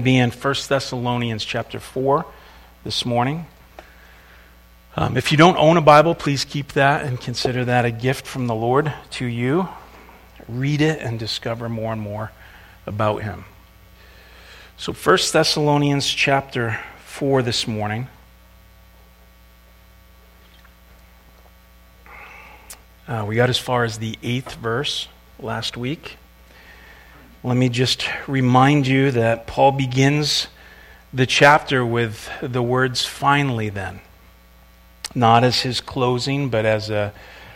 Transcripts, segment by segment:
Be in 1 Thessalonians chapter 4 this morning. If you don't own a Bible, please keep that and consider that a gift from the Lord to you. Read it and discover more and more about Him. So 1 Thessalonians chapter 4 this morning. We got as far as the 8th verse last week. Let me just remind you that Paul begins the chapter with the words, "finally then." Not as his closing, but as a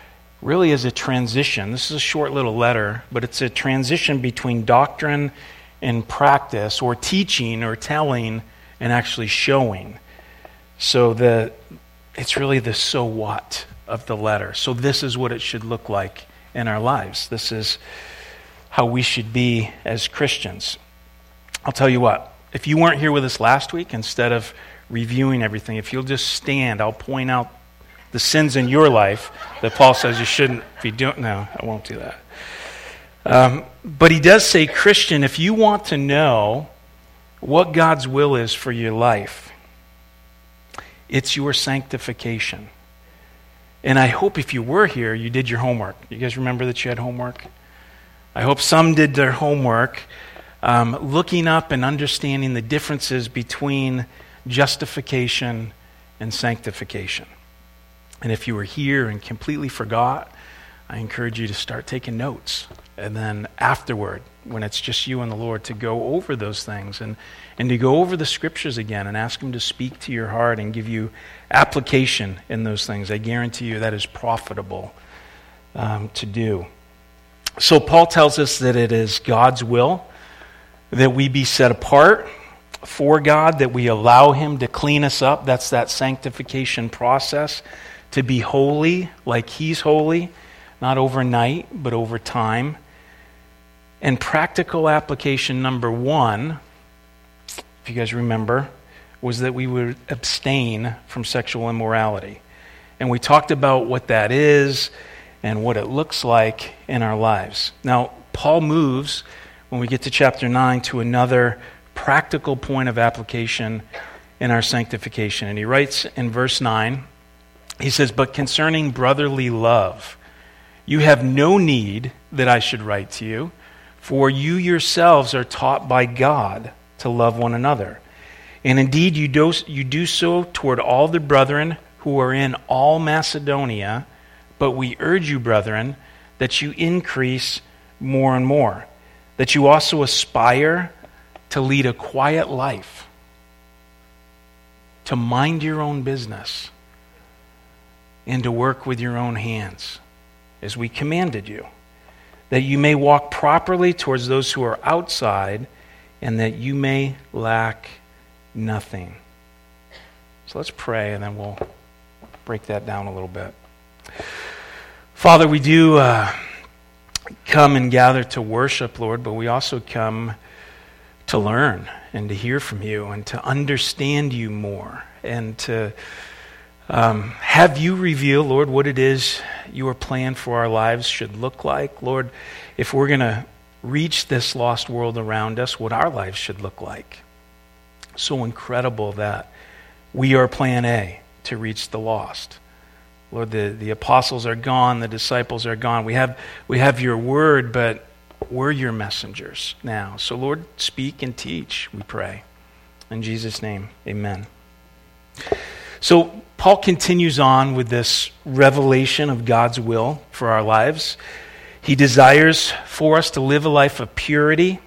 transition. This is a short little letter, but it's a transition between doctrine and practice, or teaching or telling and actually showing. So it's really the so what of the letter. So this is what it should look like in our lives. This is how we should be as Christians. I'll tell you what, if you weren't here with us last week, instead of reviewing everything, if you'll just stand, I'll point out the sins in your life that Paul says you shouldn't be doing. No, I won't do that. But he does say, Christian, if you want to know what God's will is for your life, it's your sanctification. And I hope if you were here, you did your homework. You guys remember that you had homework? I hope some did their homework, looking up and understanding the differences between justification and sanctification. And if you were here and completely forgot, I encourage you to start taking notes. And then afterward, when it's just you and the Lord, to go over those things and to go over the scriptures again and ask Him to speak to your heart and give you application in those things. I guarantee you that is profitable to do. So Paul tells us that it is God's will that we be set apart for God, that we allow Him to clean us up. That's that sanctification process, to be holy like He's holy, not overnight, but over time. And practical application number 1, if you guys remember, was that we would abstain from sexual immorality. And we talked about what that is and what it looks like in our lives. Now, Paul moves, when we get to chapter 9, to another practical point of application in our sanctification. And he writes in verse 9, he says, "But concerning brotherly love, you have no need that I should write to you, for you yourselves are taught by God to love one another. And indeed you do so toward all the brethren who are in all Macedonia, but we urge you, brethren, that you increase more and more, that you also aspire to lead a quiet life, to mind your own business, and to work with your own hands, as we commanded you, that you may walk properly towards those who are outside, and that you may lack nothing." So let's pray, and then we'll break that down a little bit. Father, we do come and gather to worship, Lord, but we also come to learn and to hear from you and to understand you more and to have you reveal, Lord, what it is your plan for our lives should look like. Lord, if we're going to reach this lost world around us, what our lives should look like. So incredible that we are plan A to reach the lost. Lord, the apostles are gone, the disciples are gone. We have your word, but we're your messengers now. So Lord, speak and teach, we pray. In Jesus' name, amen. So Paul continues on with this revelation of God's will for our lives. He desires for us to live a life of purity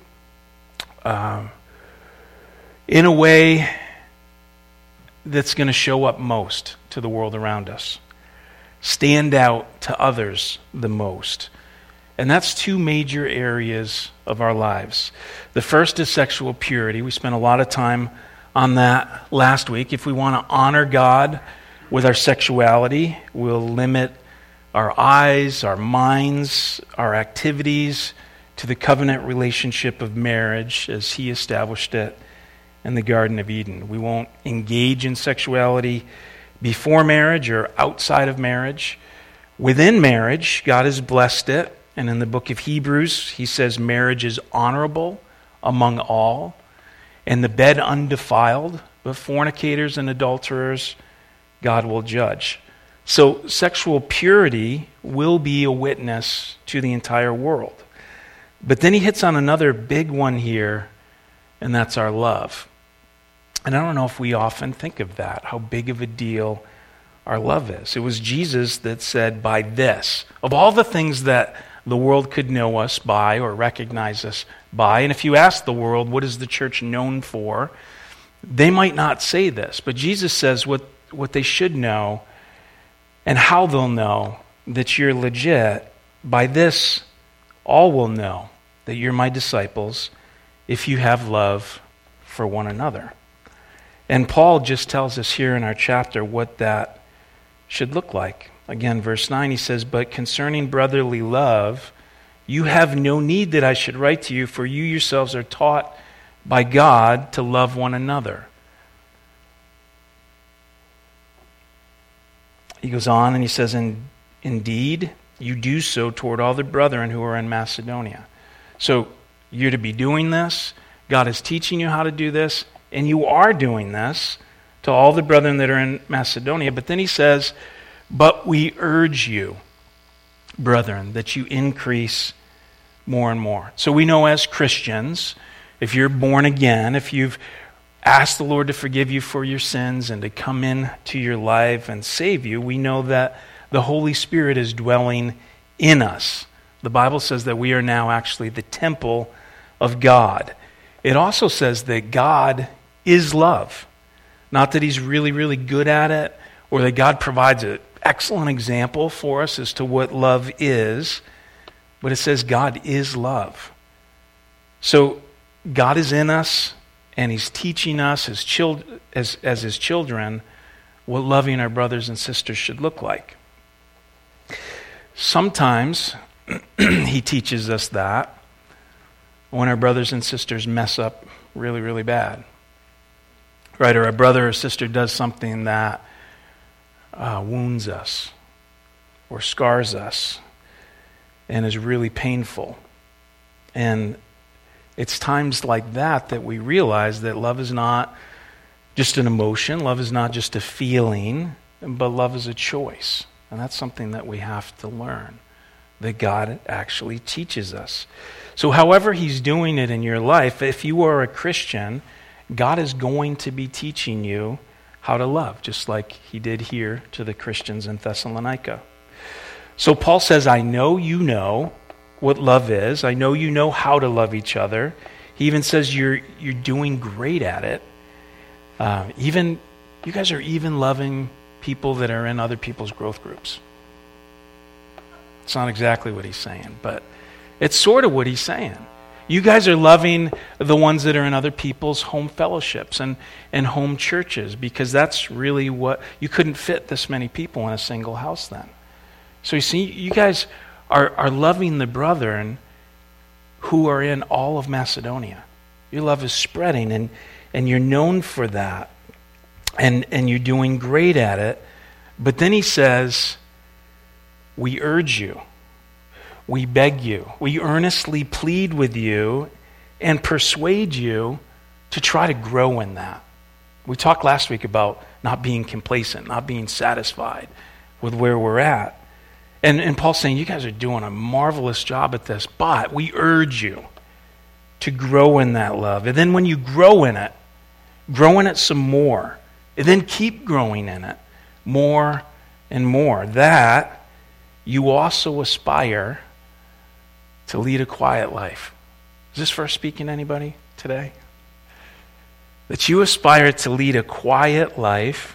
in a way that's going to show up most to the world around us. Stand out to others the most. And that's 2 major areas of our lives. The first is sexual purity. We spent a lot of time on that last week. If we want to honor God with our sexuality, we'll limit our eyes, our minds, our activities to the covenant relationship of marriage as He established it in the Garden of Eden. We won't engage in sexuality before marriage or outside of marriage. Within marriage, God has blessed it. And in the book of Hebrews, he says marriage is honorable among all. and the bed undefiled, but fornicators and adulterers God will judge. So sexual purity will be a witness to the entire world. But then he hits on another big one here, and that's our love. And I don't know if we often think of that, how big of a deal our love is. It was Jesus that said, by this, of all the things that the world could know us by or recognize us by, and if you ask the world, what is the church known for, they might not say this, but Jesus says what they should know and how they'll know that you're legit. By this, all will know that you're my disciples if you have love for one another. And Paul just tells us here in our chapter what that should look like. Again, verse 9, he says, but concerning brotherly love, you have no need that I should write to you, for you yourselves are taught by God to love one another. He goes on and he says, indeed, you do so toward all the brethren who are in Macedonia. So you're to be doing this. God is teaching you how to do this, and you are doing this to all the brethren that are in Macedonia. But then he says, but we urge you, brethren, that you increase more and more. So we know as Christians, if you're born again, if you've asked the Lord to forgive you for your sins and to come into your life and save you, we know that the Holy Spirit is dwelling in us. The Bible says that we are now actually the temple of God. It also says that God is love. Not that he's really, really good at it, or that God provides an excellent example for us as to what love is, but it says God is love. So God is in us, and he's teaching us as his children what loving our brothers and sisters should look like. Sometimes he teaches us that when our brothers and sisters mess up really, really bad. Right, or a brother or sister does something that wounds us or scars us and is really painful. And it's times like that that we realize that love is not just an emotion, love is not just a feeling, but love is a choice. And that's something that we have to learn, that God actually teaches us. So however he's doing it in your life, if you are a Christian, God is going to be teaching you how to love, just like he did here to the Christians in Thessalonica. So Paul says, I know you know what love is. I know you know how to love each other. He even says you're doing great at it. Even you guys are even loving people that are in other people's growth groups. It's not exactly what he's saying, but it's sort of what he's saying. You guys are loving the ones that are in other people's home fellowships and home churches, because that's really what, you couldn't fit this many people in a single house then. So you see, you guys are loving the brethren who are in all of Macedonia. Your love is spreading, and you're known for that, and you're doing great at it. But then he says, we urge you, we beg you, we earnestly plead with you and persuade you to try to grow in that. We talked last week about not being complacent, not being satisfied with where we're at. And Paul's saying, you guys are doing a marvelous job at this, but we urge you to grow in that love. And then when you grow in it some more, and then keep growing in it more and more, that you also aspire to lead a quiet life. Is this verse speaking to anybody today? That you aspire to lead a quiet life.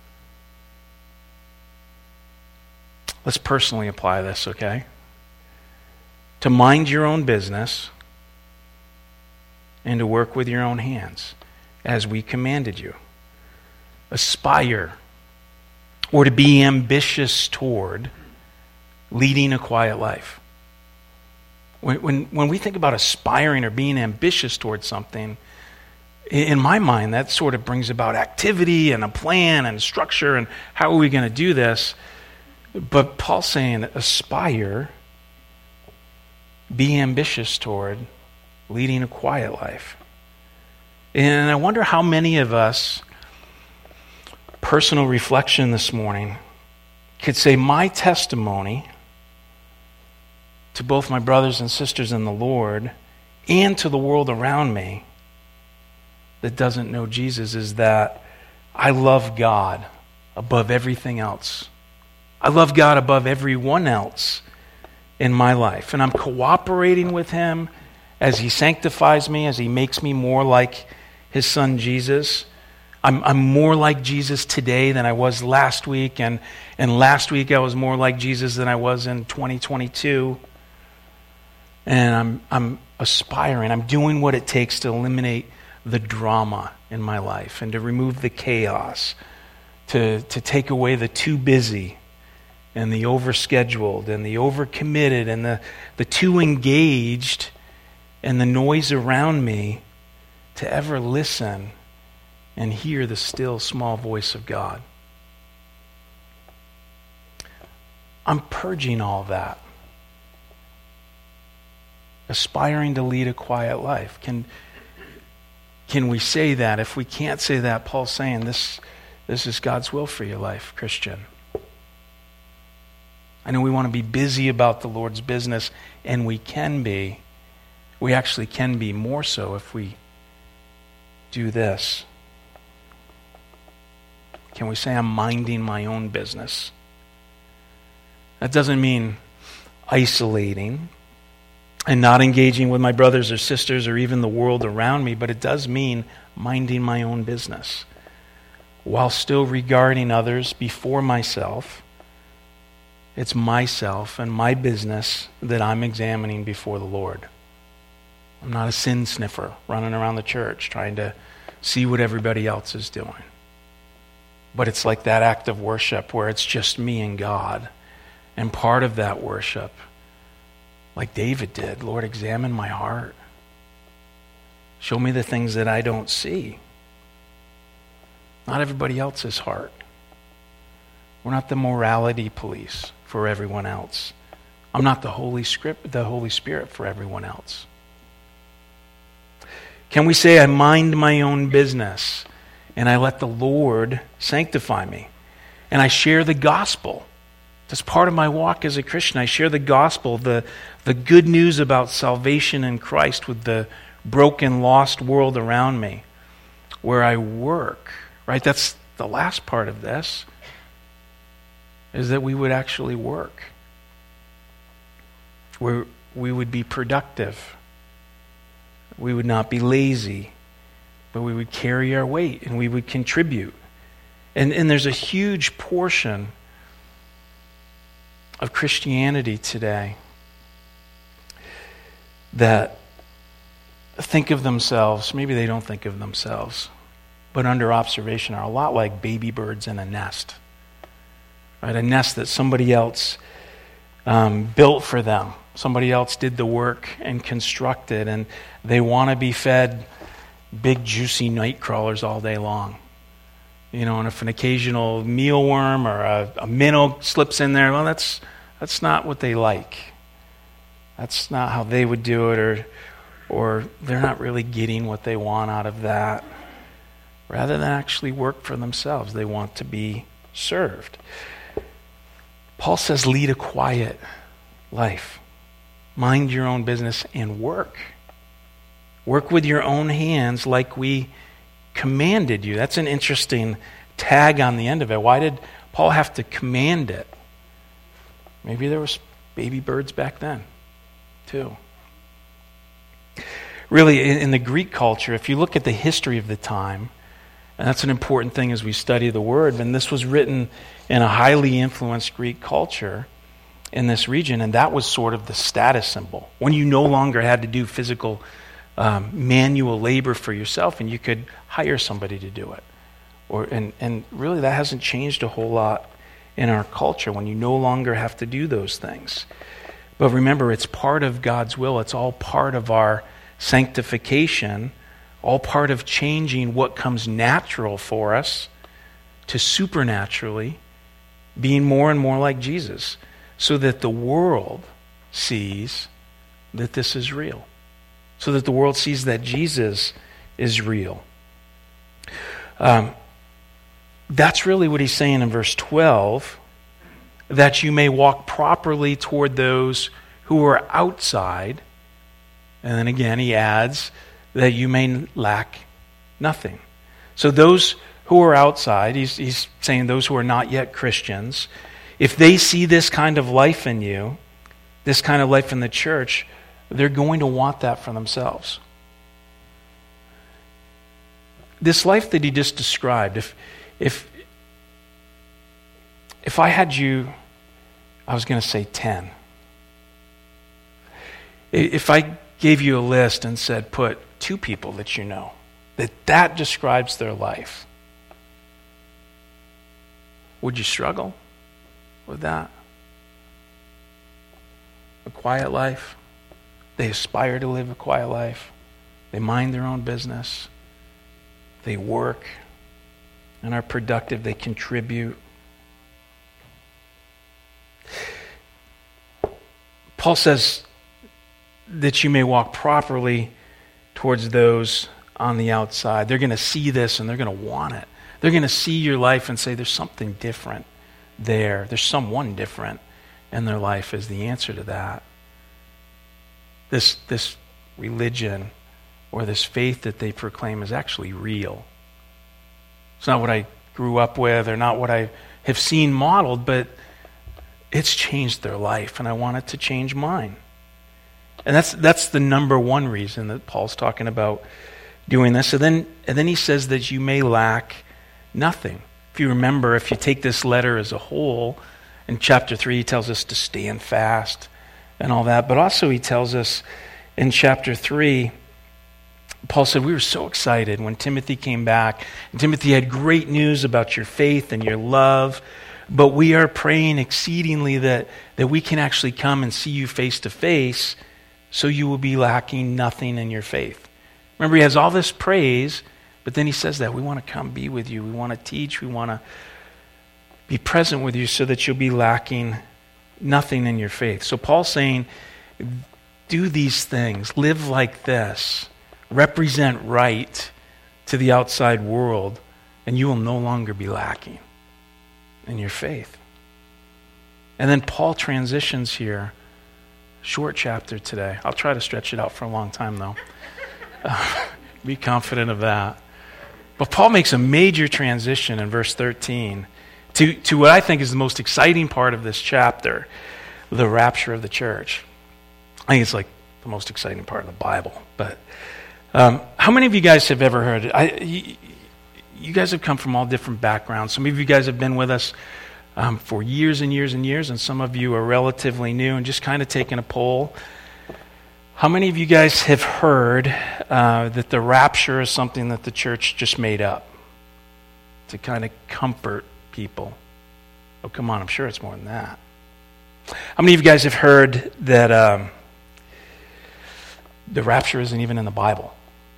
Let's personally apply this, okay? To mind your own business and to work with your own hands as we commanded you. Aspire, or to be ambitious toward leading a quiet life. When we think about aspiring or being ambitious towards something, in my mind, that sort of brings about activity and a plan and structure and how are we going to do this? But Paul's saying, aspire, be ambitious toward leading a quiet life. And I wonder how many of us, personal reflection this morning, could say my testimony to both my brothers and sisters in the Lord and to the world around me that doesn't know Jesus is that I love God above everything else. I love God above everyone else in my life. And I'm cooperating with Him as He sanctifies me, as He makes me more like His Son Jesus. I'm more like Jesus today than I was last week, and last week I was more like Jesus than I was in 2022. And I'm aspiring. I'm doing what it takes to eliminate the drama in my life and to remove the chaos, to take away the too busy and the overscheduled and the overcommitted and the too engaged and the noise around me, to ever listen and hear the still small voice of God. I'm purging all that. Aspiring to lead a quiet life. Can we say that? If we can't say that, Paul's saying this is God's will for your life, Christian. I know we want to be busy about the Lord's business, and we can be. We actually can be more so if we do this. Can we say I'm minding my own business? That doesn't mean isolating and not engaging with my brothers or sisters or even the world around me, but it does mean minding my own business while still regarding others before myself. It's myself and my business that I'm examining before the Lord. I'm not a sin sniffer running around the church trying to see what everybody else is doing. But it's like that act of worship where it's just me and God. And part of that worship, like David did, Lord, examine my heart. Show me the things that I don't see. Not everybody else's heart. We're not the morality police for everyone else. I'm not the Holy Spirit for everyone else. Can we say I mind my own business and I let the Lord sanctify me? And I share the gospel. That's part of my walk as a Christian. I share the gospel, the good news about salvation in Christ with the broken, lost world around me, where I work, right? That's the last part of this, is that we would actually work, where we would be productive. We would not be lazy, but we would carry our weight and we would contribute. And there's a huge portion of Christianity today that think of themselves, maybe they don't think of themselves, but under observation are a lot like baby birds in a nest. Right? A nest that somebody else built for them. Somebody else did the work and constructed, and they want to be fed big juicy night crawlers all day long. You know, and if an occasional mealworm or a minnow slips in there, well, that's not what they like. That's not how they would do it, or they're not really getting what they want out of that. Rather than actually work for themselves, they want to be served. Paul says, lead a quiet life. Mind your own business and work. Work with your own hands like we commanded you. That's an interesting tag on the end of it. Why did Paul have to command it? Maybe there was baby birds back then, too. Really, in the Greek culture, if you look at the history of the time, and that's an important thing as we study the Word, and this was written in a highly influenced Greek culture in this region, and that was sort of the status symbol. When you no longer had to do physical manual labor for yourself, and you could hire somebody to do it. And really that hasn't changed a whole lot in our culture when you no longer have to do those things. But remember, it's part of God's will. It's all part of our sanctification, all part of changing what comes natural for us to supernaturally being more and more like Jesus, so that the world sees that this is real. So that the world sees that Jesus is real. That's really what he's saying in verse 12, that you may walk properly toward those who are outside. And then again, he adds that you may lack nothing. So those who are outside, he's saying those who are not yet Christians, if they see this kind of life in you, this kind of life in the church, they're going to want that for themselves. This life that he just described, if I had you, I was going to say 10. If I gave you a list and said, put 2 people that you know, that describes their life, would you struggle with that? A quiet life. They aspire to live a quiet life. They mind their own business. They work and are productive. They contribute. Paul says that you may walk properly towards those on the outside. They're going to see this and they're going to want it. They're going to see your life and say there's something different there. There's someone different in their life is the answer to that. This religion or this faith that they proclaim is actually real. It's not what I grew up with or not what I have seen modeled, but it's changed their life, and I want it to change mine. And that's the number one reason that Paul's talking about doing this. And then he says that you may lack nothing. If you remember, if you take this letter as a whole, in chapter 3 he tells us to stand fast and all that, but also he tells us in chapter 3, Paul said, we were so excited when Timothy came back. And Timothy had great news about your faith and your love, but we are praying exceedingly that we can actually come and see you face to face, so you will be lacking nothing in your faith. Remember, he has all this praise, but then he says that we want to come be with you. We want to teach. We want to be present with you so that you'll be lacking nothing in your faith. So Paul's saying, do these things. Live like this. Represent right to the outside world, and you will no longer be lacking in your faith. And then Paul transitions here. Short chapter today. I'll try to stretch it out for a long time, though. Be confident of that. But Paul makes a major transition in verse 13 to what I think is the most exciting part of this chapter, the rapture of the church. I think it's like the most exciting part of the Bible. But how many of you guys have ever heard it? You guys have come from all different backgrounds. Some of you guys have been with us for years and years and years, and some of you are relatively new and just kind of taking a poll. How many of you guys have heard that the rapture is something that the church just made up to kind of comfort people? Oh, come on, I'm sure it's more than that. How many of you guys have heard that the rapture isn't even in the Bible?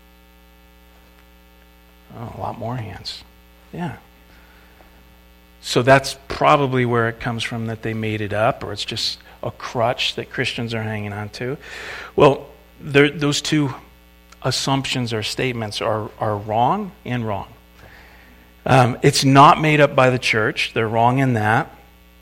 Oh, a lot more hands. Yeah. So that's probably where it comes from, that they made it up, or it's just a crutch that Christians are hanging on to. Well, those two assumptions or statements are wrong and wrong. It's not made up by the church. They're wrong in that.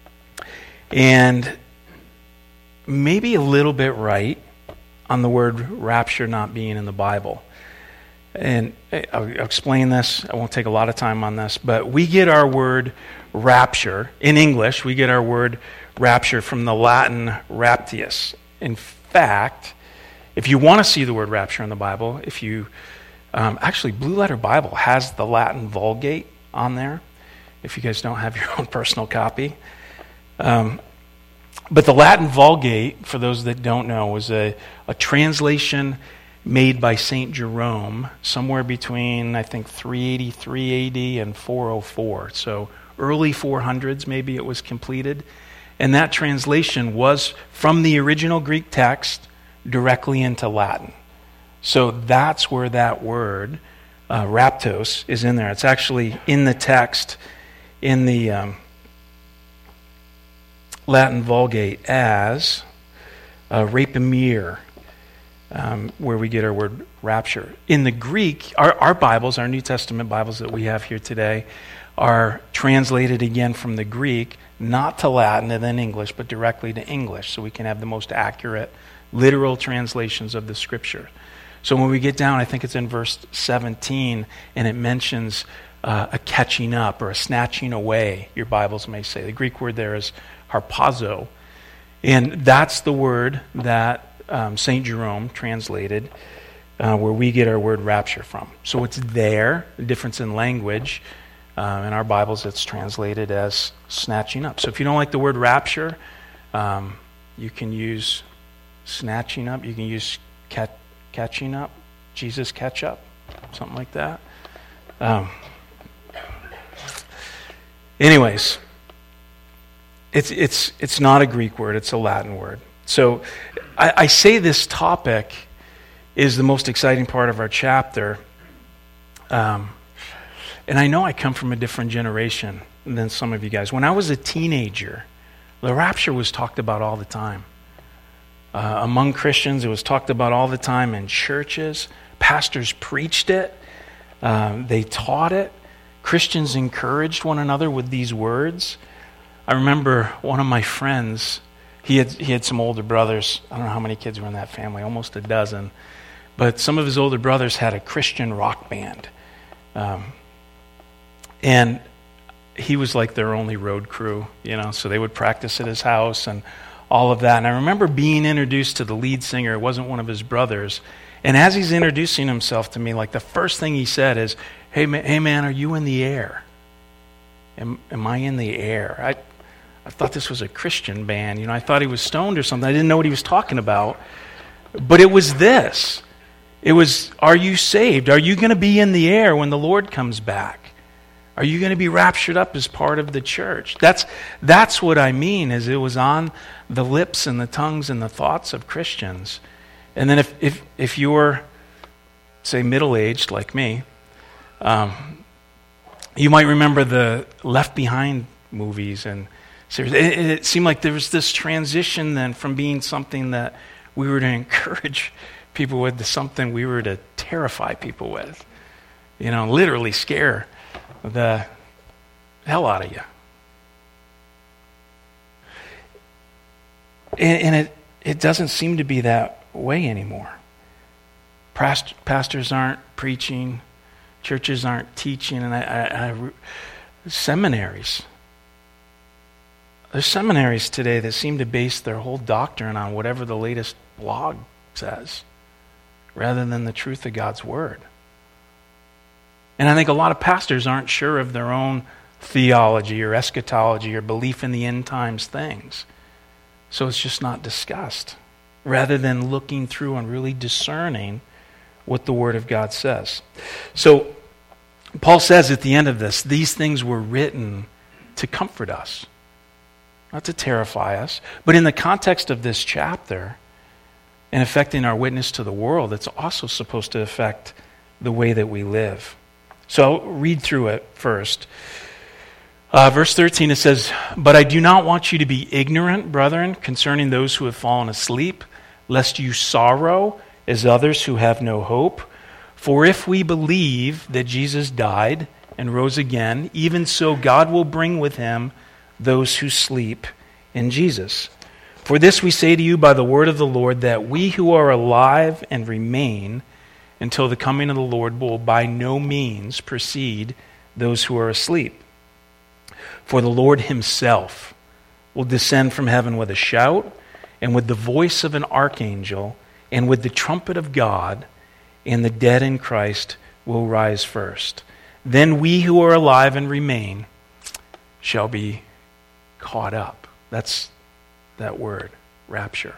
And maybe a little bit right on the word rapture not being in the Bible. And I'll explain this. I won't take a lot of time on this, but we get our word rapture. In English, we get our word rapture from the Latin raptius. In fact, if you want to see the word rapture in the Bible, if you actually, Blue Letter Bible has the Latin Vulgate on there, if you guys don't have your own personal copy. But the Latin Vulgate, for those that don't know, was a translation made by St. Jerome somewhere between, I think, 383 AD and 404. So early 400s, maybe it was completed. And that translation was from the original Greek text directly into Latin. So that's where that word, raptos, is in there. It's actually in the text in the Latin Vulgate as rapamere. where we get our word rapture. In the Greek, our Bibles, our New Testament Bibles that we have here today, are translated again from the Greek, not to Latin and then English, but directly to English, so we can have the most accurate, literal translations of the Scripture. So when we get down, I think it's in verse 17, and it mentions a catching up or a snatching away, your Bibles may say. The Greek word there is harpazo. And that's the word that St. Jerome translated, where we get our word rapture from. So it's there, the difference in language. In our Bibles, it's translated as snatching up. So if you don't like the word rapture, you can use snatching up. You can use catching up, Jesus catch up, something like that. Anyways, it's not a Greek word, it's a Latin word. So I say this topic is the most exciting part of our chapter. And I know I come from a different generation than some of you guys. When I was a teenager, the rapture was talked about all the time. Among Christians, it was talked about all the time in churches. Pastors preached it. They taught it. Christians encouraged one another with these words. I remember one of my friends, he had some older brothers. I don't know how many kids were in that family, almost a dozen. But some of his older brothers had a Christian rock band. And he was like their only road crew, so they would practice at his house and all of that. And I remember being introduced to the lead singer. It wasn't one of his brothers. And as he's introducing himself to me, like the first thing he said is, hey man, are you in the air? Am I in the air? I thought this was a Christian band. I thought he was stoned or something. I didn't know what he was talking about. But it was this. It was, are you saved? Are you going to be in the air when the Lord comes back? Are you going to be raptured up as part of the church? That's what I mean, is it was on the lips and the tongues and the thoughts of Christians. And then if you're, say, middle-aged like me, you might remember the Left Behind movies and series. It seemed like there was this transition then from being something that we were to encourage people with to something we were to terrify people with. Literally scare the hell out of you. And it doesn't seem to be that way anymore. Pastors aren't preaching, churches aren't teaching, and seminaries. There's seminaries today that seem to base their whole doctrine on whatever the latest blog says, rather than the truth of God's word. And I think a lot of pastors aren't sure of their own theology or eschatology or belief in the end times things. So it's just not discussed, rather than looking through and really discerning what the Word of God says. So Paul says at the end of this, these things were written to comfort us, not to terrify us. But in the context of this chapter and affecting our witness to the world, it's also supposed to affect the way that we live. So I'll read through it first. Verse 13, it says, "But I do not want you to be ignorant, brethren, concerning those who have fallen asleep, lest you sorrow as others who have no hope. For if we believe that Jesus died and rose again, even so God will bring with him those who sleep in Jesus. For this we say to you by the word of the Lord, that we who are alive and remain until the coming of the Lord will by no means precede those who are asleep. For the Lord himself will descend from heaven with a shout, and with the voice of an archangel, and with the trumpet of God, and the dead in Christ will rise first. Then we who are alive and remain shall be caught up." That's that word, rapture.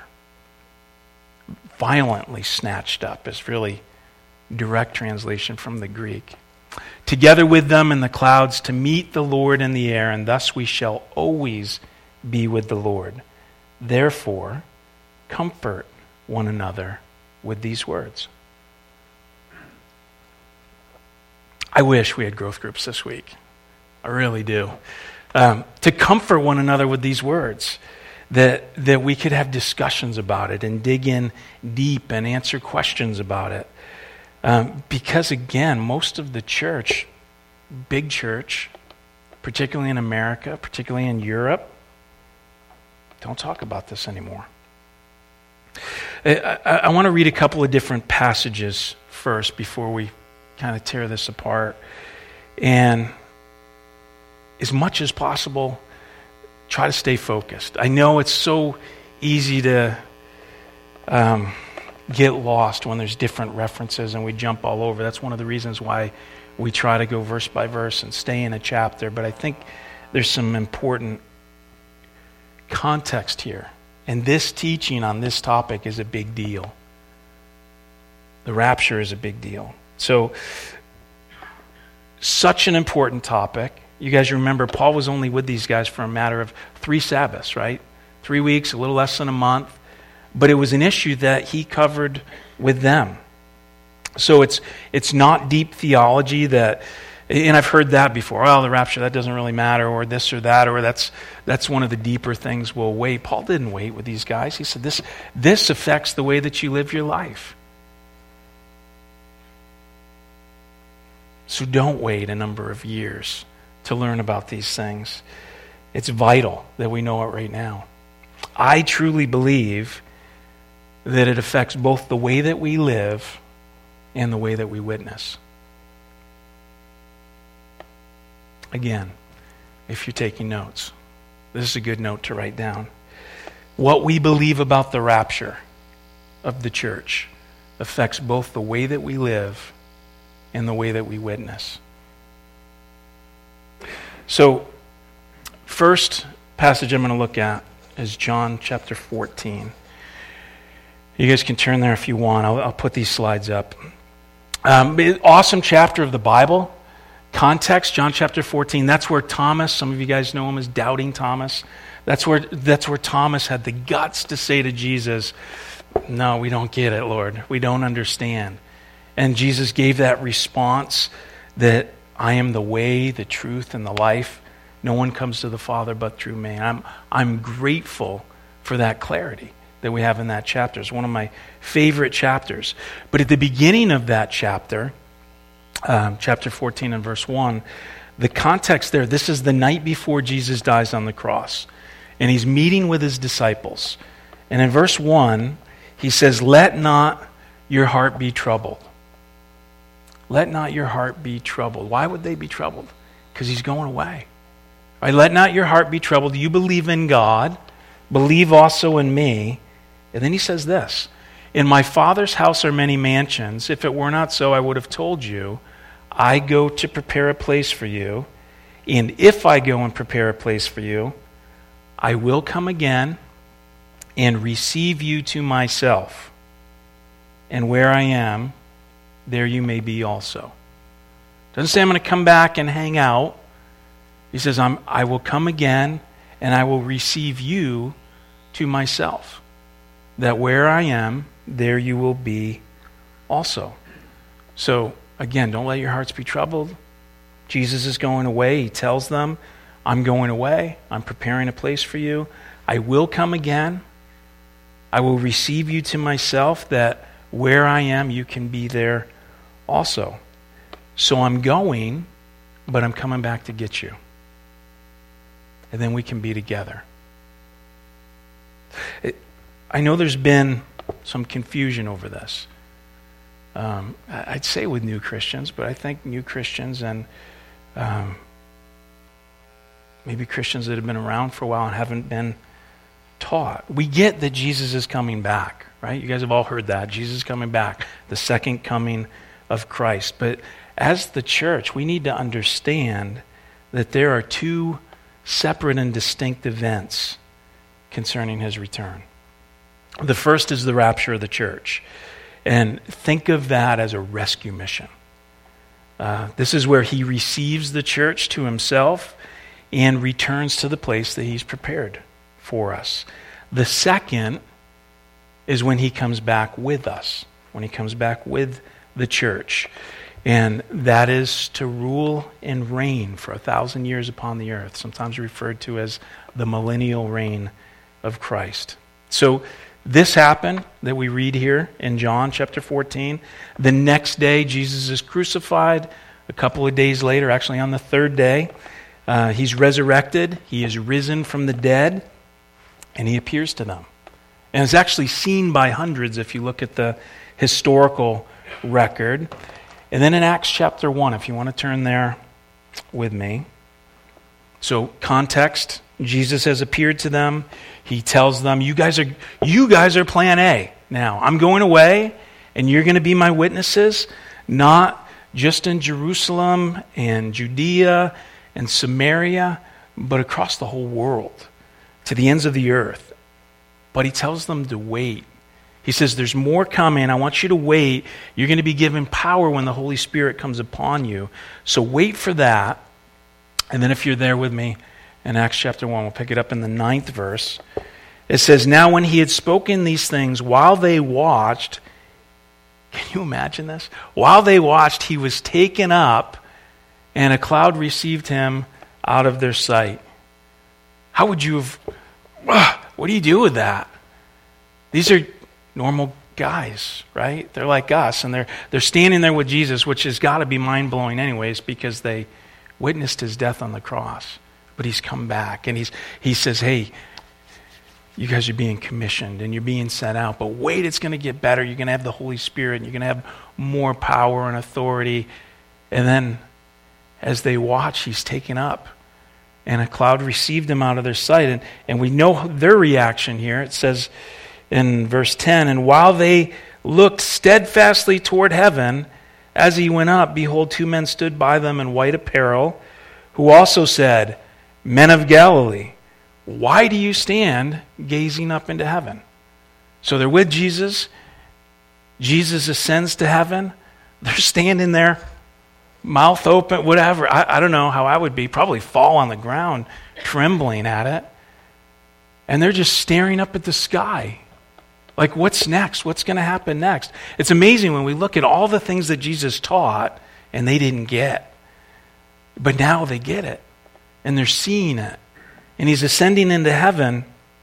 Violently snatched up is really direct translation from the Greek. "Together with them in the clouds to meet the Lord in the air, and thus we shall always be with the Lord. Therefore, comfort one another with these words." I wish we had growth groups this week. I really do. To comfort one another with these words. that we could have discussions about it and dig in deep and answer questions about it. Because again, most of the church, big church, particularly in America, particularly in Europe, don't talk about this anymore. I want to read a couple of different passages first before we kind of tear this apart. And as much as possible, try to stay focused. I know it's so easy to get lost when there's different references and we jump all over. That's one of the reasons why we try to go verse by verse and stay in a chapter. But I think there's some important context here. And this teaching on this topic is a big deal. The rapture is a big deal. So, such an important topic. You guys remember Paul was only with these guys for a matter of 3 Sabbaths, right? 3 weeks, a little less than a month. But it was an issue that he covered with them. So it's not deep theology that, and I've heard that before, oh, the rapture, that doesn't really matter, or this or that, or that's one of the deeper things. We'll wait. Paul didn't wait with these guys. He said, this affects the way that you live your life. So don't wait a number of years to learn about these things. It's vital that we know it right now. I truly believe that it affects both the way that we live and the way that we witness. Again, if you're taking notes, this is a good note to write down. What we believe about the rapture of the church affects both the way that we live and the way that we witness. So, first passage I'm going to look at is John chapter 14. You guys can turn there if you want. I'll put these slides up. Awesome chapter of the Bible. Context, John chapter 14. That's where Thomas, some of you guys know him as Doubting Thomas. That's where Thomas had the guts to say to Jesus, no, we don't get it, Lord. We don't understand. And Jesus gave that response that I am the way, the truth, and the life. No one comes to the Father but through me. I'm grateful for that clarity that we have in that chapter. It's one of my favorite chapters. But at the beginning of that chapter, chapter 14 and verse 1, the context there, this is the night before Jesus dies on the cross. And he's meeting with his disciples. And in verse 1, he says, let not your heart be troubled. Let not your heart be troubled. Why would they be troubled? Because he's going away. Right? Let not your heart be troubled. You believe in God. Believe also in me. And then he says this, in my Father's house are many mansions. If it were not so, I would have told you. I go to prepare a place for you. And if I go and prepare a place for you, I will come again and receive you to myself. And where I am, there you may be also. Doesn't say I'm going to come back and hang out. He says, I will come again and I will receive you to myself. That where I am, there you will be also. So, again, don't let your hearts be troubled. Jesus is going away. He tells them, I'm going away. I'm preparing a place for you. I will come again. I will receive you to myself, that where I am, you can be there also. So I'm going, but I'm coming back to get you. And then we can be together. I know there's been some confusion over this. I'd say with new Christians, but I think new Christians and maybe Christians that have been around for a while and haven't been taught. We get that Jesus is coming back, right? You guys have all heard that. Jesus is coming back, the second coming of Christ. But as the church, we need to understand that there are 2 separate and distinct events concerning his return. The first is the rapture of the church. And think of that as a rescue mission. This is where he receives the church to himself and returns to the place that he's prepared for us. The second is when he comes back with us, when he comes back with the church. And that is to rule and reign for 1,000 years upon the earth, sometimes referred to as the millennial reign of Christ. So this happened that we read here in John chapter 14. The next day, Jesus is crucified. A couple of days later, actually on the third day, he's resurrected. He is risen from the dead, and he appears to them. And it's actually seen by hundreds if you look at the historical record. And then in Acts chapter 1, if you want to turn there with me. So context, Jesus has appeared to them. He tells them, you guys are plan A now. I'm going away, and you're going to be my witnesses, not just in Jerusalem and Judea and Samaria, but across the whole world, to the ends of the earth. But he tells them to wait. He says, there's more coming. I want you to wait. You're going to be given power when the Holy Spirit comes upon you. So wait for that. And then if you're there with me in Acts chapter 1, we'll pick it up in the 9th verse. It says, now when he had spoken these things, while they watched, can you imagine this? While they watched, he was taken up, and a cloud received him out of their sight. How would you have, what do you do with that? These are normal guys, right? They're like us, and they're standing there with Jesus, which has got to be mind-blowing anyways, because they witnessed his death on the cross. But he's come back, and he says, hey, you guys are being commissioned, and you're being sent out. But wait, it's going to get better. You're going to have the Holy Spirit, and you're going to have more power and authority. And then as they watch, he's taken up, and a cloud received him out of their sight. And we know their reaction here. It says in verse 10, and while they looked steadfastly toward heaven, as he went up, behold, two men stood by them in white apparel, who also said, Men of Galilee, why do you stand gazing up into heaven? So they're with Jesus. Jesus ascends to heaven. They're standing there, mouth open, whatever. I don't know how I would be. Probably fall on the ground, trembling at it. And they're just staring up at the sky. Like, what's next? What's going to happen next? It's amazing when we look at all the things that Jesus taught and they didn't get. But now they get it. And they're seeing it. And he's ascending into heaven.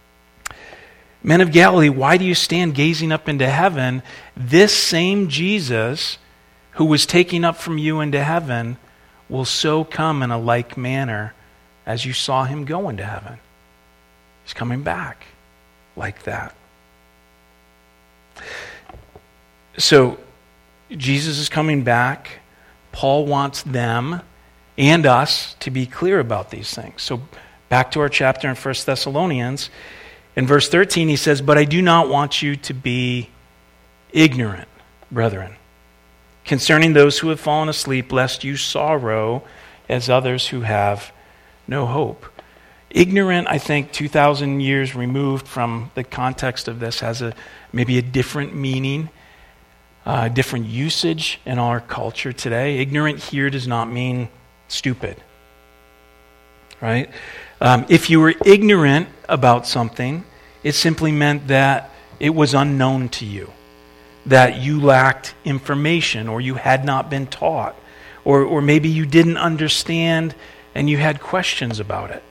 Men of Galilee, why do you stand gazing up into heaven? This same Jesus who was taken up from you into heaven will so come in a like manner as you saw him go into heaven. He's coming back like that. So Jesus is coming back. Paul wants them and us to be clear about these things. So back to our chapter in 1 Thessalonians. In verse 13 he says, But I do not want you to be ignorant, brethren, concerning those who have fallen asleep, lest you sorrow as others who have no hope. Ignorant, I think, 2,000 years removed from the context of this, has maybe a different meaning, different usage in our culture today. Ignorant here does not mean stupid, right? If you were ignorant about something, it simply meant that it was unknown to you, that you lacked information or you had not been taught, or maybe you didn't understand and you had questions about it.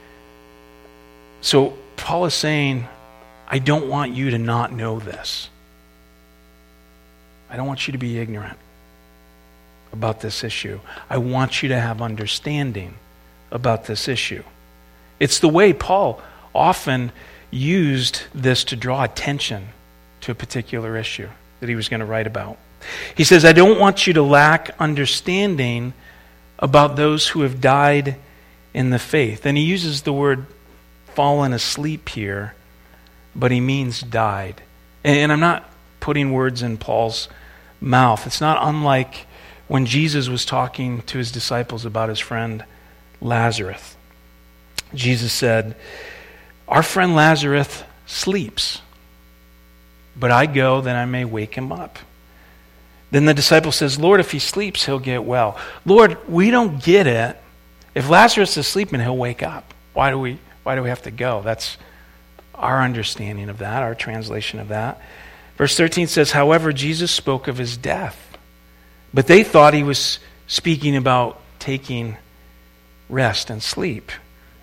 So Paul is saying, I don't want you to not know this. I don't want you to be ignorant about this issue. I want you to have understanding about this issue. It's the way Paul often used this to draw attention to a particular issue that he was going to write about. He says, I don't want you to lack understanding about those who have died in the faith. And he uses the word fallen asleep here, but he means died. And I'm not putting words in Paul's mouth. It's not unlike when Jesus was talking to his disciples about his friend Lazarus. Jesus said, our friend Lazarus sleeps, but I go that I may wake him up. Then the disciple says, Lord, if he sleeps, he'll get well. Lord, we don't get it. If Lazarus is sleeping, he'll wake up. Why do we have to go? That's our understanding of that, our translation of that. Verse 13 says, however, Jesus spoke of his death, but they thought he was speaking about taking rest and sleep.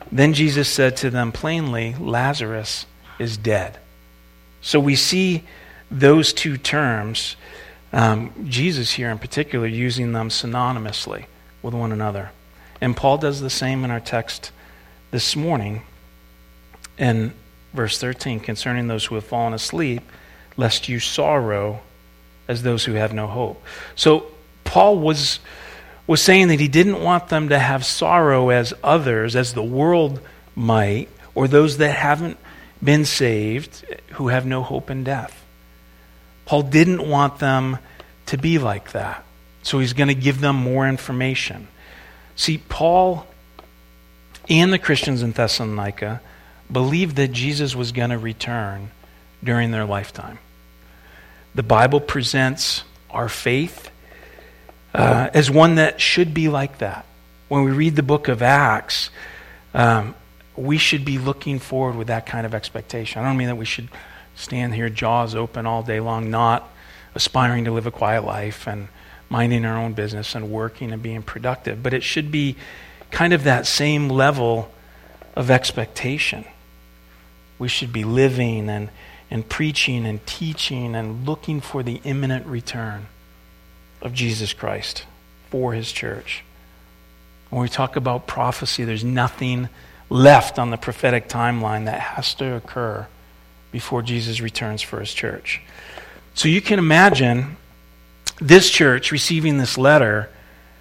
Then Jesus said to them plainly, Lazarus is dead. So we see those two terms, Jesus here in particular, using them synonymously with one another. And Paul does the same in our text this morning in verse 13, concerning those who have fallen asleep, lest you sorrow as those who have no hope. So Paul was saying that he didn't want them to have sorrow as others, as the world might, or those that haven't been saved, who have no hope in death. Paul didn't want them to be like that. So he's going to give them more information. See, Paul and the Christians in Thessalonica believed that Jesus was going to return during their lifetime. The Bible presents our faith as one that should be like that. When we read the book of Acts, we should be looking forward with that kind of expectation. I don't mean that we should stand here jaws open all day long, not aspiring to live a quiet life and minding our own business and working and being productive. But it should be kind of that same level of expectation. We should be living and preaching and teaching and looking for the imminent return of Jesus Christ for his church. When we talk about prophecy, there's nothing left on the prophetic timeline that has to occur before Jesus returns for his church. So you can imagine this church receiving this letter.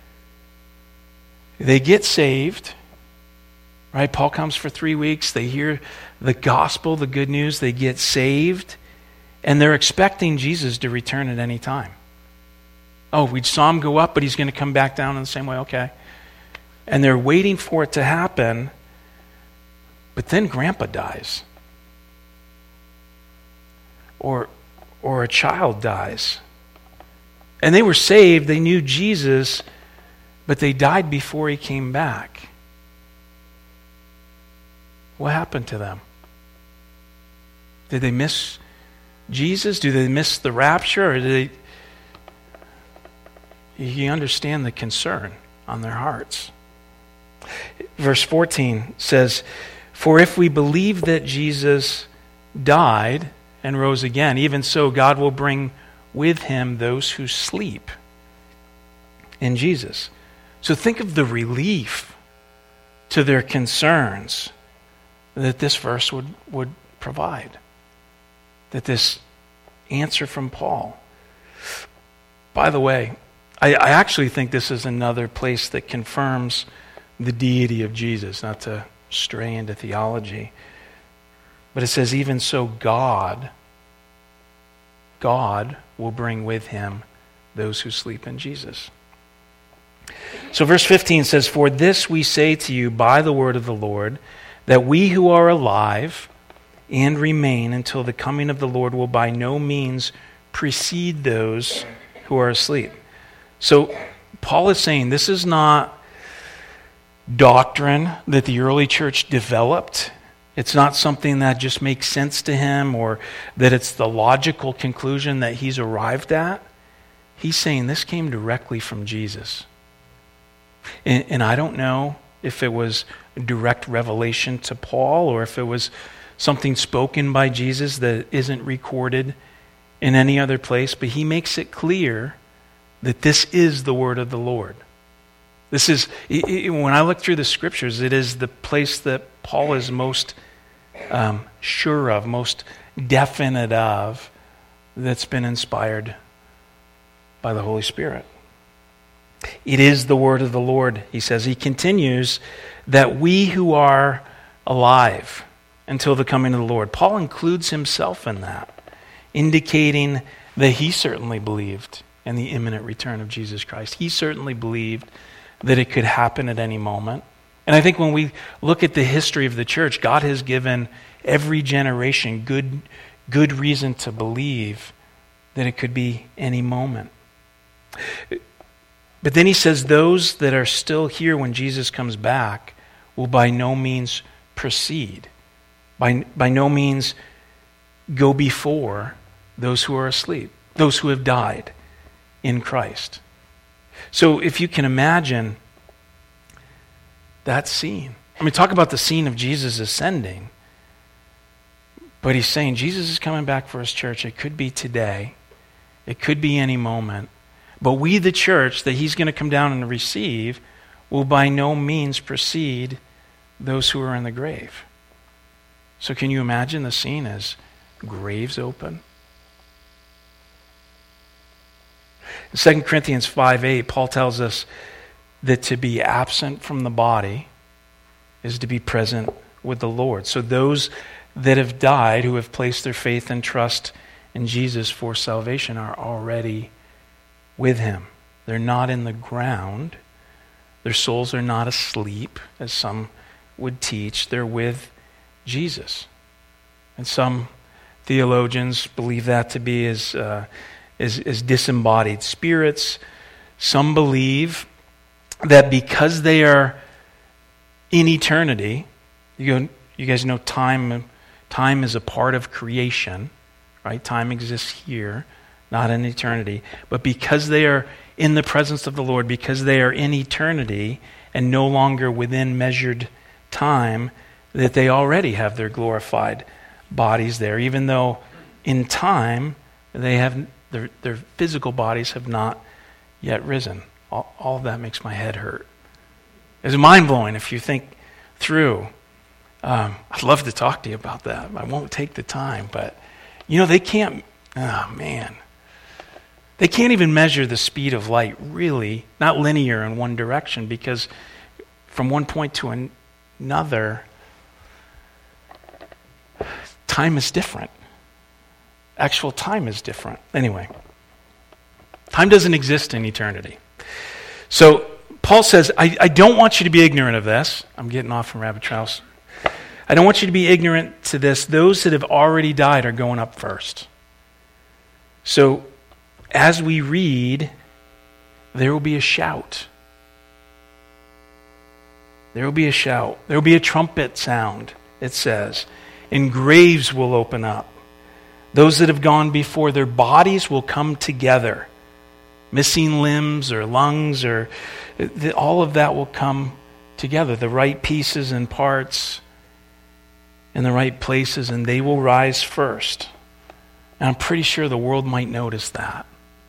They get saved, right? Paul comes for 3 weeks. They hear the gospel, the good news. They get saved, and they're expecting Jesus to return at any time. Oh, we saw him go up, but he's going to come back down in the same way. Okay. And they're waiting for it to happen, but then Grandpa dies. Or a child dies. And they were saved, they knew Jesus, but they died before he came back. What happened to them? Did they miss Jesus? Do they miss the rapture? Or did they... You understand the concern on their hearts. Verse 14 says, for if we believe that Jesus died and rose again, even so God will bring with him those who sleep in Jesus. So think of the relief to their concerns that this verse would provide. That this answer from Paul. By the way, I actually think this is another place that confirms the deity of Jesus, not to stray into theology. But it says, even so God will bring with him those who sleep in Jesus. So verse 15 says, for this we say to you by the word of the Lord, that we who are alive and remain until the coming of the Lord will by no means precede those who are asleep. So Paul is saying this is not doctrine that the early church developed. It's not something that just makes sense to him or that it's the logical conclusion that he's arrived at. He's saying this came directly from Jesus. And I don't know if it was a direct revelation to Paul or if it was something spoken by Jesus that isn't recorded in any other place, but he makes it clear that this is the word of the Lord. This is, when I look through the scriptures, it is the place that Paul is most sure of, most definite of, that's been inspired by the Holy Spirit. It is the word of the Lord, he says. He continues that we who are alive until the coming of the Lord. Paul includes himself in that, indicating that he certainly believed in the imminent return of Jesus Christ. He certainly believed that it could happen at any moment. And I think when we look at the history of the church, God has given every generation good reason to believe that it could be any moment. But then he says those that are still here when Jesus comes back will by no means precede, by no means go before those who are asleep, those who have died in Christ. So if you can imagine that scene, I mean, talk about the scene of Jesus ascending. But he's saying Jesus is coming back for his church. It could be today. It could be any moment. But we, the church, that he's going to come down and receive, will by no means precede those who are in the grave. So can you imagine the scene as graves open? In 2 Corinthians 5:8, Paul tells us that to be absent from the body is to be present with the Lord. So those that have died, who have placed their faith and trust in Jesus for salvation, are already with him. They're not in the ground. Their souls are not asleep, as some would teach. They're with Jesus. And some theologians believe that to be as disembodied spirits. Some believe that because they are in eternity, you guys know time is a part of creation, right? Time exists here, not in eternity. But because they are in the presence of the Lord, because they are in eternity and no longer within measured time, that they already have their glorified bodies there, even though in time they have their physical bodies have not yet risen. All of that makes my head hurt. It's mind-blowing if you think through. I'd love to talk to you about that. I won't take the time, but they can't, they can't even measure the speed of light, really, not linear in one direction, because from one point to another, time is different. Actual time is different. Anyway, time doesn't exist in eternity. So Paul says, I don't want you to be ignorant of this. I'm getting off from rabbit trails. I don't want you to be ignorant to this. Those that have already died are going up first. So as we read, there will be a shout. There will be a shout. There will be a trumpet sound, it says. And graves will open up. Those that have gone before, their bodies will come together. Missing limbs or lungs, or all of that will come together. The right pieces and parts in the right places, and they will rise first. And I'm pretty sure the world might notice that.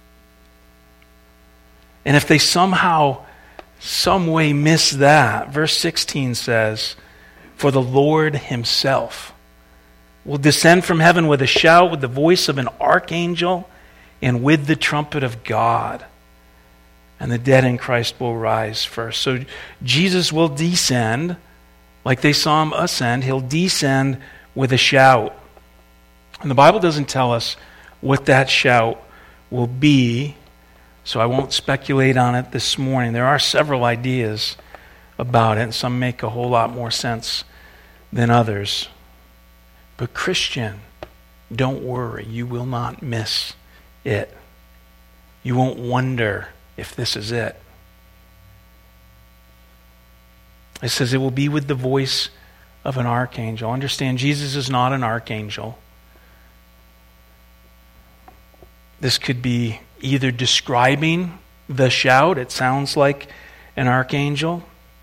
And if they somehow, some way miss that, verse 16 says, for the Lord himself will descend from heaven with a shout, with the voice of an archangel, and with the trumpet of God. And the dead in Christ will rise first. So Jesus will descend, like they saw him ascend. He'll descend with a shout. And the Bible doesn't tell us what that shout will be, so I won't speculate on it this morning. There are several ideas about it, and some make a whole lot more sense than others. But Christian, don't worry. You will not miss it. You won't wonder if this is it. It says it will be with the voice of an archangel. Understand, Jesus is not an archangel. This could be either describing the shout, it sounds like an archangel,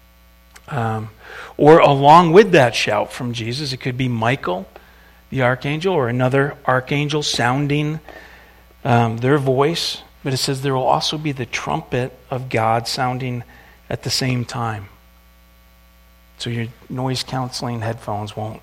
or along with that shout from Jesus, it could be Michael, the archangel, or another archangel sounding their voice. But it says there will also be the trumpet of God sounding at the same time. So your noise canceling headphones won't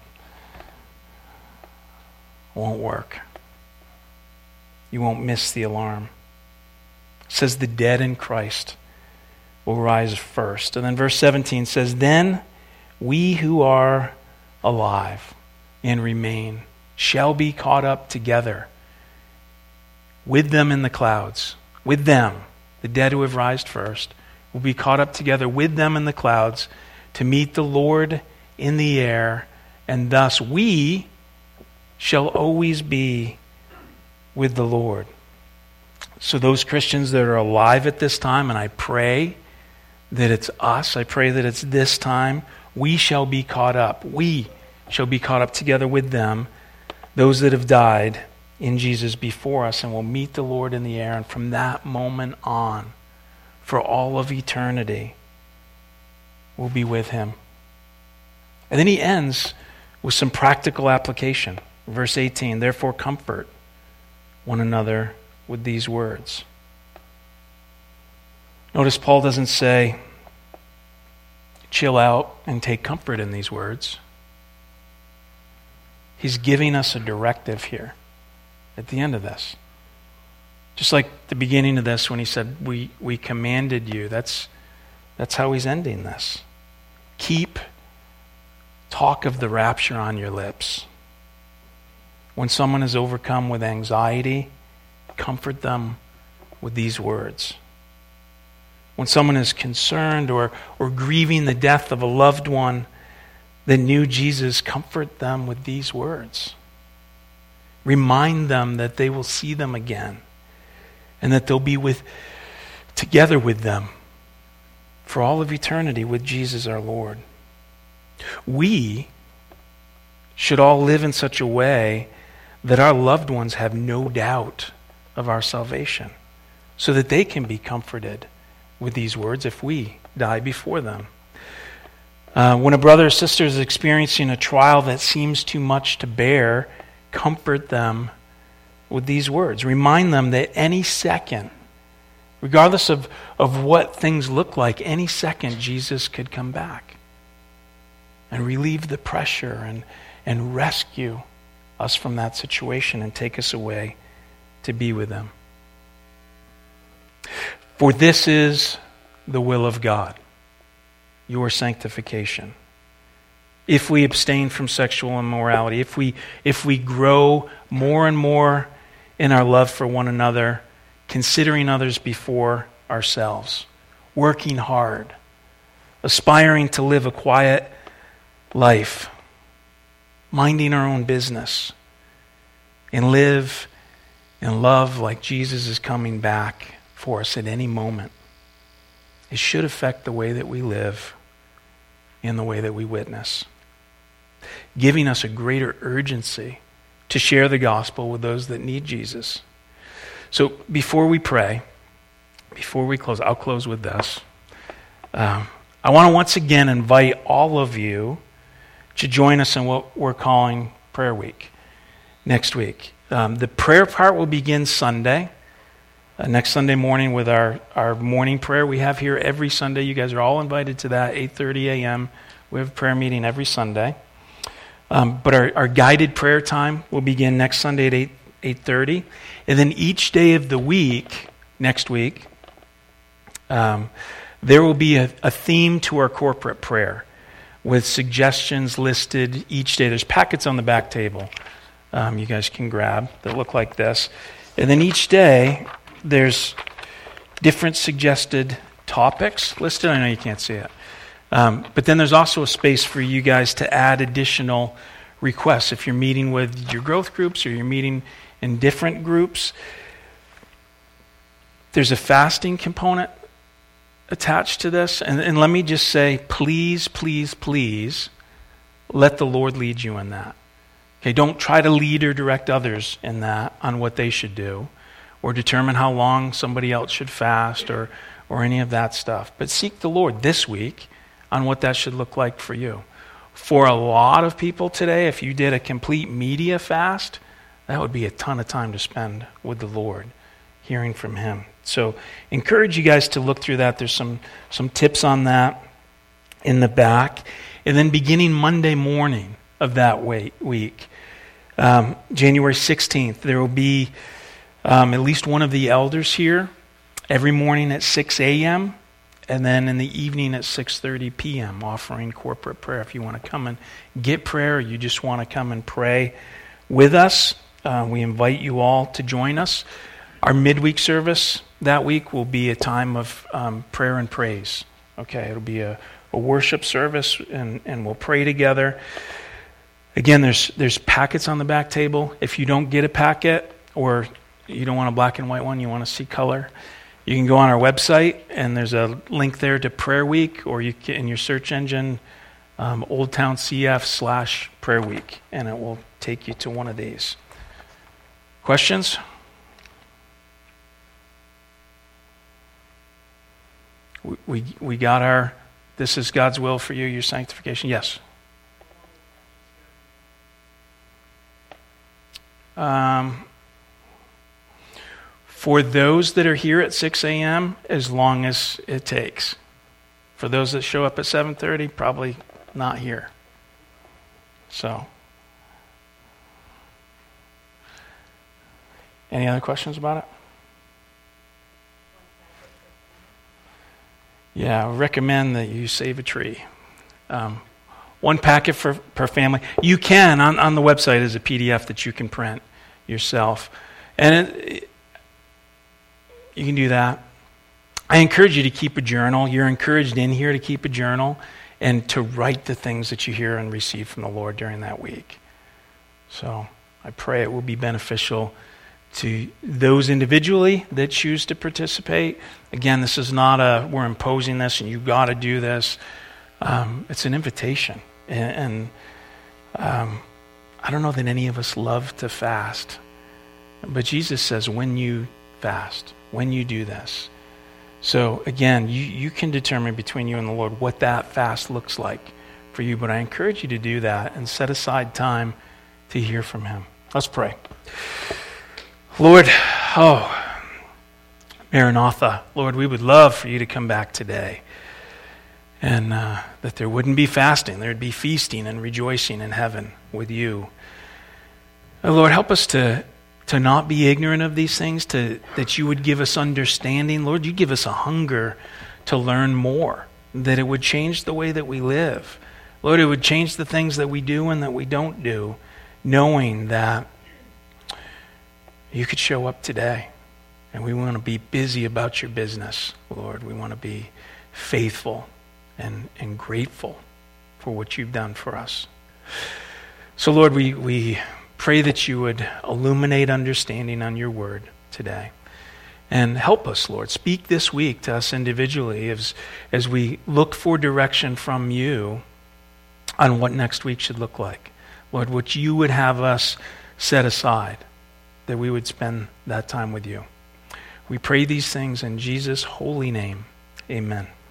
work. You won't miss the alarm. It says the dead in Christ will rise first. And then verse 17 says, then we who are alive and remain shall be caught up together with them in the clouds. With them, the dead who have risen first, will be caught up together with them in the clouds to meet the Lord in the air, and thus we shall always be with the Lord. So those Christians that are alive at this time, and I pray that it's us, I pray that it's this time, we shall be caught up. We shall be caught up together with them, those that have died in Jesus before us, and will meet the Lord in the air. And from that moment on, for all of eternity, we'll be with him. And then he ends with some practical application. Verse 18, therefore comfort one another with these words. Notice Paul doesn't say, chill out and take comfort in these words. He's giving us a directive here at the end of this. Just like the beginning of this when he said, we commanded you. That's how he's ending this. Keep talk of the rapture on your lips. When someone is overcome with anxiety, comfort them with these words. When someone is concerned or grieving the death of a loved one that knew Jesus, comfort them with these words. Remind them that they will see them again and that they'll be together with them for all of eternity with Jesus our Lord. We should all live in such a way that our loved ones have no doubt of our salvation, so that they can be comforted with these words if we die before them. When a brother or sister is experiencing a trial that seems too much to bear, comfort them with these words. Remind them that any second, regardless of what things look like, any second Jesus could come back and relieve the pressure and rescue us from that situation and take us away to be with them. For this is the will of God, your sanctification. If we abstain from sexual immorality, if we grow more and more in our love for one another, considering others before ourselves, working hard, aspiring to live a quiet life, minding our own business, and live and love like Jesus is coming back for us at any moment. It should affect the way that we live and the way that we witness, giving us a greater urgency to share the gospel with those that need Jesus. So before we pray, before we close, I'll close with this. I want to once again invite all of you to join us in what we're calling Prayer Week next week. The prayer part will begin Sunday, next Sunday morning with our morning prayer we have here every Sunday. You guys are all invited to that, 8:30 a.m. We have a prayer meeting every Sunday. But our guided prayer time will begin next Sunday at 8:30. And then each day of the week, next week, there will be a theme to our corporate prayer with suggestions listed each day. There's packets on the back table you guys can grab that look like this. And then each day, there's different suggested topics listed. I know you can't see it. But then there's also a space for you guys to add additional requests. If you're meeting with your growth groups or you're meeting in different groups, there's a fasting component attached to this. And let me just say, please, please, please, let the Lord lead you in that. Okay, don't try to lead or direct others in that on what they should do or determine how long somebody else should fast or any of that stuff. But seek the Lord this week on what that should look like for you. For a lot of people today, if you did a complete media fast, that would be a ton of time to spend with the Lord, hearing from Him. So encourage you guys to look through that. There's some tips on that in the back. And then beginning Monday morning of that week, January 16th, there will be at least one of the elders here every morning at 6 a.m., and then in the evening at 6:30 p.m. offering corporate prayer. If you want to come and get prayer or you just want to come and pray with us, we invite you all to join us. Our midweek service that week will be a time of prayer and praise. Okay, it'll be a worship service, and we'll pray together. Again, there's packets on the back table. If you don't get a packet or you don't want a black and white one, you want to see color, you can go on our website, and there's a link there to Prayer Week, or you can, in your search engine, Old Town CF /Prayer Week, and it will take you to one of these. Questions? We got our, this is God's will for you, your sanctification. Yes? For those that are here at 6 a.m., as long as it takes. For those that show up at 7:30, probably not here. So, any other questions about it? Yeah, I recommend that you save a tree. One packet per family. You can, on the website is a PDF that you can print yourself. And you can do that. I encourage you to keep a journal. You're encouraged in here to keep a journal and to write the things that you hear and receive from the Lord during that week. So I pray it will be beneficial to those individually that choose to participate. Again, this is not we're imposing this and you've got to do this. It's an invitation. And I don't know that any of us love to fast. But Jesus says when you fast, when you do this. So again, you can determine between you and the Lord what that fast looks like for you. But I encourage you to do that and set aside time to hear from Him. Let's pray. Lord, Maranatha, Lord, we would love for you to come back today. And that there wouldn't be fasting. There would be feasting and rejoicing in heaven with you. Lord, help us to not be ignorant of these things, that you would give us understanding. Lord, you give us a hunger to learn more, that it would change the way that we live. Lord, it would change the things that we do and that we don't do, knowing that you could show up today. And we want to be busy about your business, Lord. We want to be faithful and grateful for what you've done for us. So, Lord, we pray that you would illuminate understanding on your word today. And help us, Lord. Speak this week to us individually as we look for direction from you on what next week should look like. Lord, what you would have us set aside, that we would spend that time with you. We pray these things in Jesus' holy name. Amen.